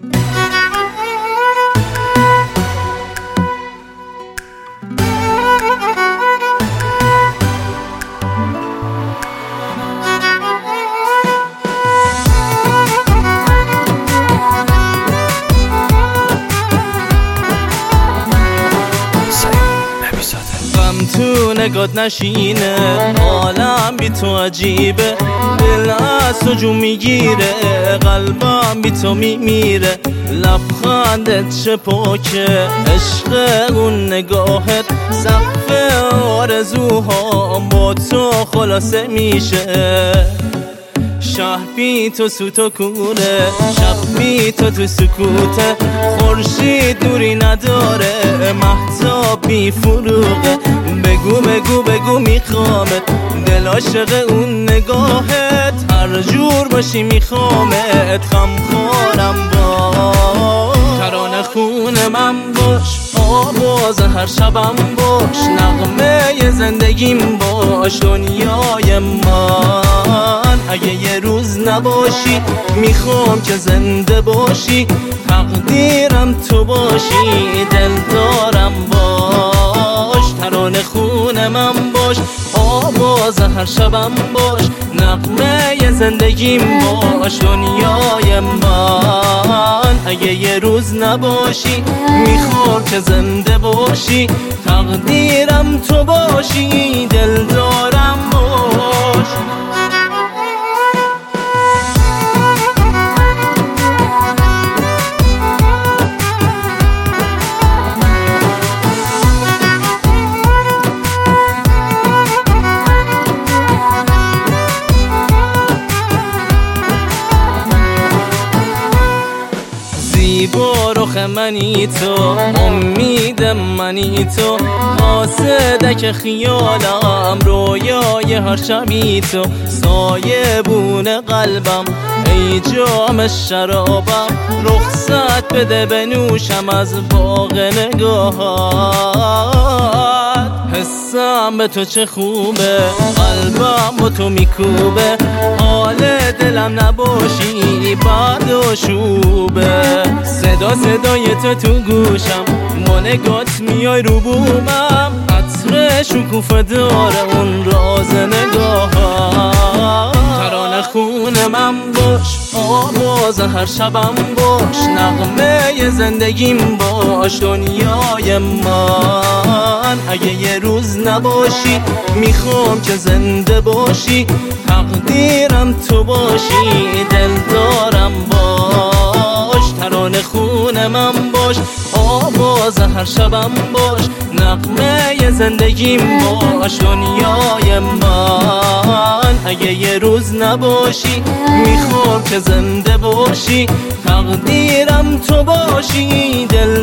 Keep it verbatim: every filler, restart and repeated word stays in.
تو نگات نشینه عالم بی تو عجیبه، دل از تو جو میگیره، قلبم بی تو میمیره. لبخندت چه پاکه، عشق اون نگاهت، سقف آرزوها با تو خلاصه میشه. شهر بی تو سوت و کوره، شب بی تو تو سکوته، خورشید نوری نداره، مهتاب بی فروغه. بگو بگو بگو میخوامت، دل عاشق اون نگاهت، هر جور باشی میخوامت، خم خورم باش. ترانه خون من باش، آواز هر شبم باش، نغمه زندگیم باش، دنیای من. اگه یه روز نباشی میخوام که زنده باشی، تقدیرم تو باشی، دل دارم باش. ترانه خون من باش، آواز هر شبم باش، نغمه زندگیم باش، دنیای من. اگه یه روز نباشی میخوام که زنده باشی، تقدیرم تو باشی، دل دارم باش. زیبا رخ منی تو، امید منی تو، قاصدک خیالم، رویای هر شبی تو، سایه بون قلبم، ای جام شرابم، رخصت بده بنوشم از باغ نگاهات. حسم به تو چه خوبه، قلبم با تو میکوبه، حال دلم نباشی بد و شوبه. صدا صدای تو تو گوشم، با نگات میای رو بومم، عطر شکوفه داره اون راز نگاهم. ترانه خون من باش، آواز هر شبم باش، نغمه زندگیم باش، دنیای من. اگه یه روز نباشی میخوام که زنده باشی، تقدیرم تو باشی، دل دارم باش. ترانه خون من باش، آواز هر شبم باش، نغمه زندگیم باش، دنیای من. اگه یه روز نباشی میخوام که زنده باشی، تقدیرم تو باشی، دل